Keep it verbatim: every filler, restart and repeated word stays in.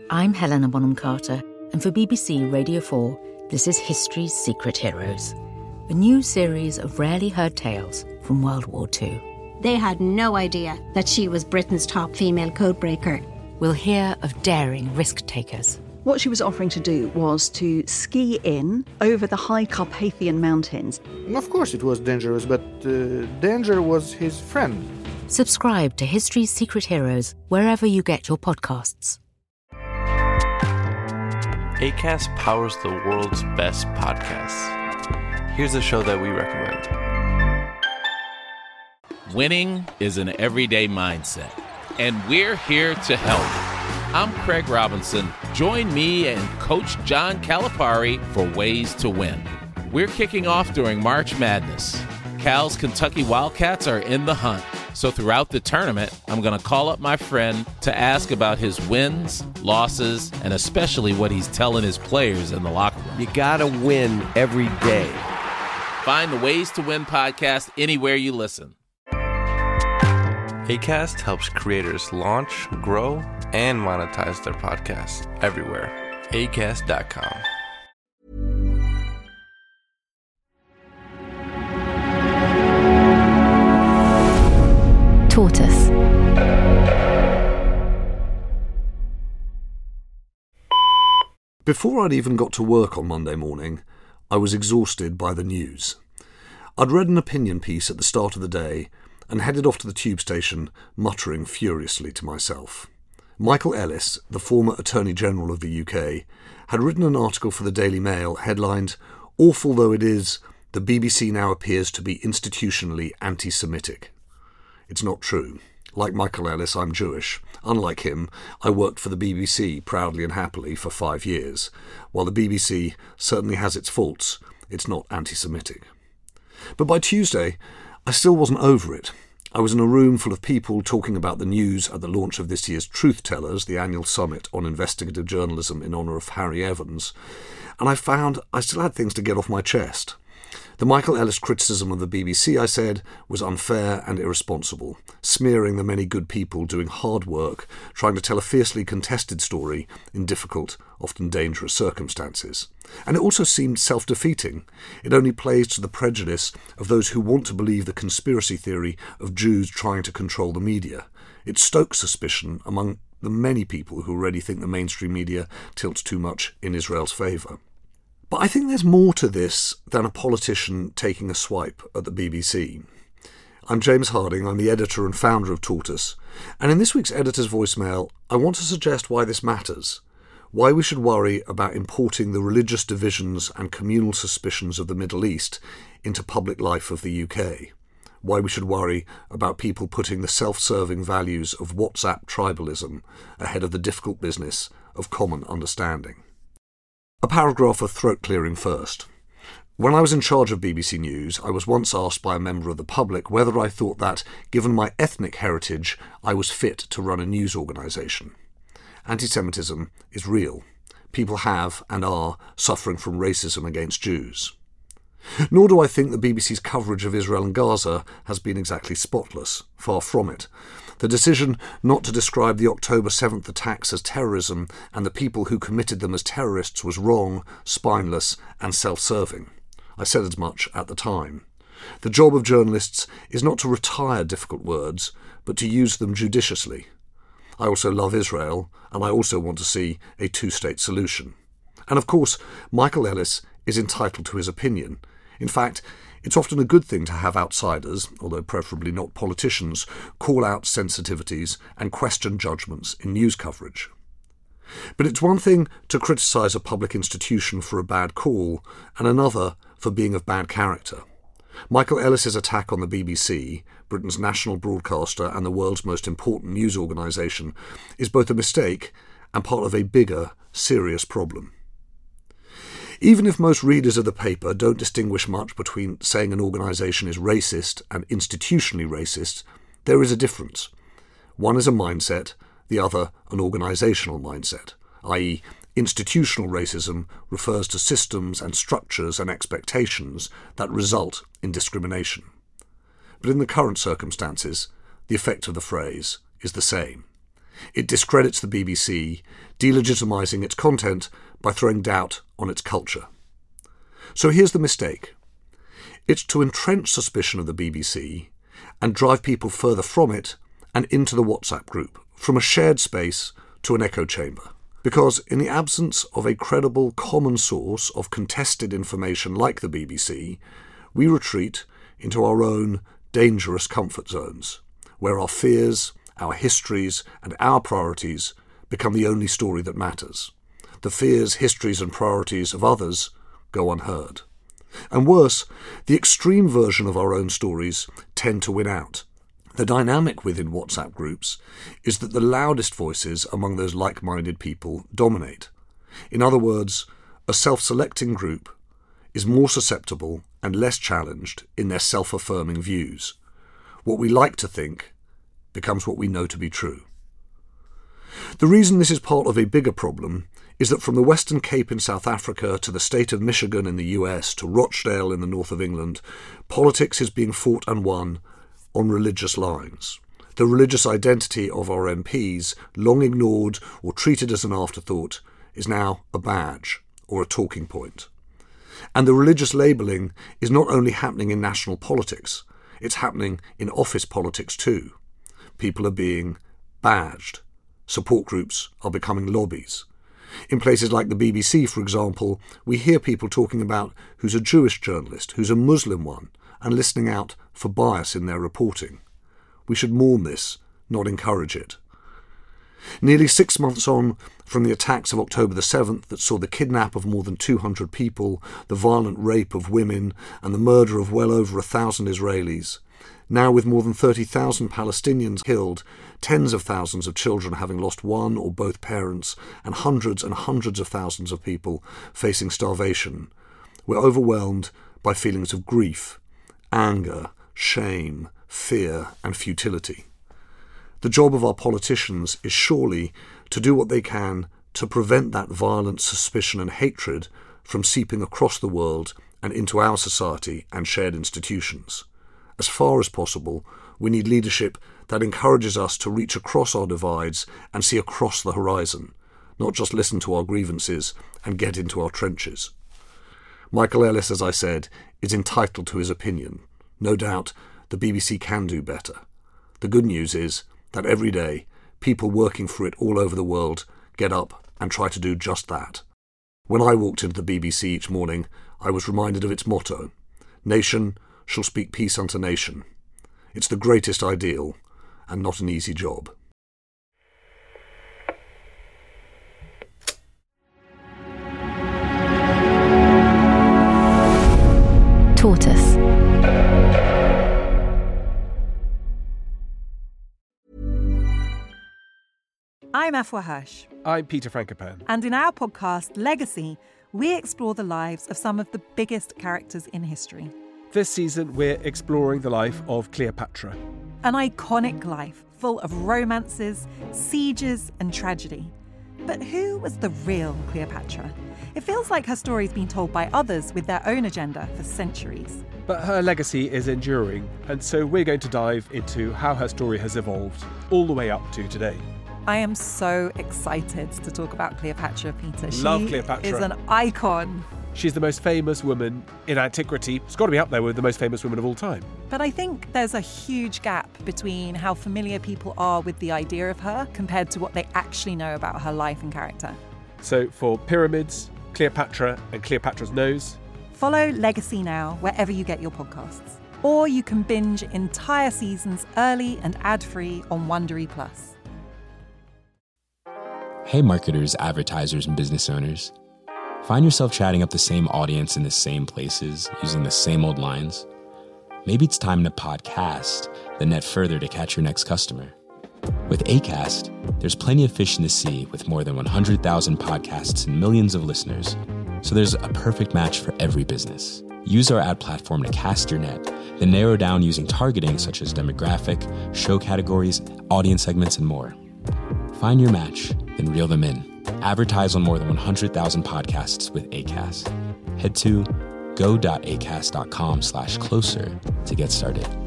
I'm Helena Bonham Carter, and for B B C Radio four, this is History's Secret Heroes, a new series of rarely heard tales from World War Two. They had no idea that she was Britain's top female codebreaker. We'll hear of daring risk-takers. What she was offering to do was to ski in over the high Carpathian Mountains. Of course it was dangerous, but uh, danger was his friend. Subscribe to History's Secret Heroes wherever you get your podcasts. Acast powers the world's best podcasts. Here's a show that we recommend. Winning is an everyday mindset, and we're here to help. I'm Craig Robinson. Join me and Coach John Calipari for Ways to Win. We're kicking off during March Madness. Cal's Kentucky Wildcats are in the hunt. So throughout the tournament, I'm going to call up my friend to ask about his wins, losses, and especially what he's telling his players in the locker room. You got to win every day. Find the Ways to Win podcast anywhere you listen. Acast helps creators launch, grow, and monetize their podcasts everywhere. acast dot com. Tortoise. Before I'd even got to work on Monday morning, I was exhausted by the news. I'd read an opinion piece at the start of the day and headed off to the tube station, muttering furiously to myself. Michael Ellis, the former Attorney General of the U K, had written an article for the Daily Mail headlined, "Awful though it is, the B B C now appears to be institutionally anti-Semitic." It's not true. Like Michael Ellis, I'm Jewish. Unlike him, I worked for the B B C proudly and happily for five years. While the B B C certainly has its faults, it's not anti-Semitic. But by Tuesday, I still wasn't over it. I was in a room full of people talking about the news at the launch of this year's Truth Tellers, the annual summit on investigative journalism in honour of Harry Evans, and I found I still had things to get off my chest. The Michael Ellis criticism of the B B C, I said, was unfair and irresponsible, smearing the many good people doing hard work, trying to tell a fiercely contested story in difficult, often dangerous circumstances. And it also seemed self-defeating. It only plays to the prejudice of those who want to believe the conspiracy theory of Jews trying to control the media. It stokes suspicion among the many people who already think the mainstream media tilts too much in Israel's favour. But I think there's more to this than a politician taking a swipe at the B B C. I'm James Harding, I'm the editor and founder of Tortoise, and in this week's Editor's Voicemail, I want to suggest why this matters, why we should worry about importing the religious divisions and communal suspicions of the Middle East into public life of the U K, why we should worry about people putting the self-serving values of WhatsApp tribalism ahead of the difficult business of common understanding. A paragraph of throat-clearing first. When I was in charge of B B C News, I was once asked by a member of the public whether I thought that, given my ethnic heritage, I was fit to run a news organisation. Anti-Semitism is real. People have and are suffering from racism against Jews. Nor do I think the B B C's coverage of Israel and Gaza has been exactly spotless. Far from it. The decision not to describe the October seventh attacks as terrorism and the people who committed them as terrorists was wrong, spineless, and self-serving. I said as much at the time. The job of journalists is not to retire difficult words, but to use them judiciously. I also love Israel, and I also want to see a two-state solution. And of course, Michael Ellis is entitled to his opinion. In fact, it's often a good thing to have outsiders, although preferably not politicians, call out sensitivities and question judgments in news coverage. But it's one thing to criticise a public institution for a bad call, and another for being of bad character. Michael Ellis's attack on the B B C, Britain's national broadcaster and the world's most important news organisation, is both a mistake and part of a bigger, serious problem. Even if most readers of the paper don't distinguish much between saying an organisation is racist and institutionally racist, there is a difference. One is a mindset, the other an organisational mindset, that is, institutional racism refers to systems and structures and expectations that result in discrimination. But in the current circumstances, the effect of the phrase is the same. It discredits the B B C, delegitimizing its content by throwing doubt on its culture. So here's the mistake. It's to entrench suspicion of the B B C and drive people further from it and into the WhatsApp group, from a shared space to an echo chamber. Because in the absence of a credible common source of contested information like the B B C, we retreat into our own dangerous comfort zones, where our fears, our histories, and our priorities become the only story that matters. The fears, histories, and priorities of others go unheard. And worse, the extreme version of our own stories tend to win out. The dynamic within WhatsApp groups is that the loudest voices among those like-minded people dominate. In other words, a self-selecting group is more susceptible and less challenged in their self-affirming views. What we like to think becomes what we know to be true. The reason this is part of a bigger problem is that from the Western Cape in South Africa to the state of Michigan in the U S to Rochdale in the north of England, politics is being fought and won on religious lines. The religious identity of our M Ps, long ignored or treated as an afterthought, is now a badge or a talking point. And the religious labelling is not only happening in national politics, it's happening in office politics too. People are being badged. Support groups are becoming lobbies. In places like the B B C, for example, we hear people talking about who's a Jewish journalist, who's a Muslim one, and listening out for bias in their reporting. We should mourn this, not encourage it. Nearly six months on from the attacks of October the seventh that saw the kidnap of more than two hundred people, the violent rape of women, and the murder of well over a thousand Israelis, now with more than thirty thousand Palestinians killed, tens of thousands of children having lost one or both parents, and hundreds and hundreds of thousands of people facing starvation, we're overwhelmed by feelings of grief, anger, shame, fear, and futility. The job of our politicians is surely to do what they can to prevent that violent suspicion and hatred from seeping across the world and into our society and shared institutions. As far as possible, we need leadership that encourages us to reach across our divides and see across the horizon, not just listen to our grievances and get into our trenches. Michael Ellis, as I said, is entitled to his opinion. No doubt the B B C can do better. The good news is that every day, people working for it all over the world get up and try to do just that. When I walked into the B B C each morning, I was reminded of its motto, "Nation shall speak peace unto nation." It's the greatest ideal, and not an easy job. Tortoise. I'm Afua Hirsch. I'm Peter Frankopan. And in our podcast, Legacy, we explore the lives of some of the biggest characters in history. This season, we're exploring the life of Cleopatra. An iconic life full of romances, sieges, and tragedy. But who was the real Cleopatra? It feels like her story's been told by others with their own agenda for centuries. But her legacy is enduring, and so we're going to dive into how her story has evolved all the way up to today. I am so excited to talk about Cleopatra, Peter. Love she Cleopatra. is an icon. She's the most famous woman in antiquity. It's got to be up there with the most famous women of all time. But I think there's a huge gap between how familiar people are with the idea of her compared to what they actually know about her life and character. So for Pyramids, Cleopatra and Cleopatra's Nose, follow Legacy now wherever you get your podcasts. Or you can binge entire seasons early and ad-free on Wondery Plus. Hey marketers, advertisers, and business owners. Find yourself chatting up the same audience in the same places, using the same old lines? Maybe it's time to podcast, then net further to catch your next customer. With Acast, there's plenty of fish in the sea with more than one hundred thousand podcasts and millions of listeners. So there's a perfect match for every business. Use our ad platform to cast your net, then narrow down using targeting such as demographic, show categories, audience segments, and more. Find your match, then reel them in. Advertise on more than one hundred thousand podcasts with Acast. Head to go.acast.com slash closer to get started.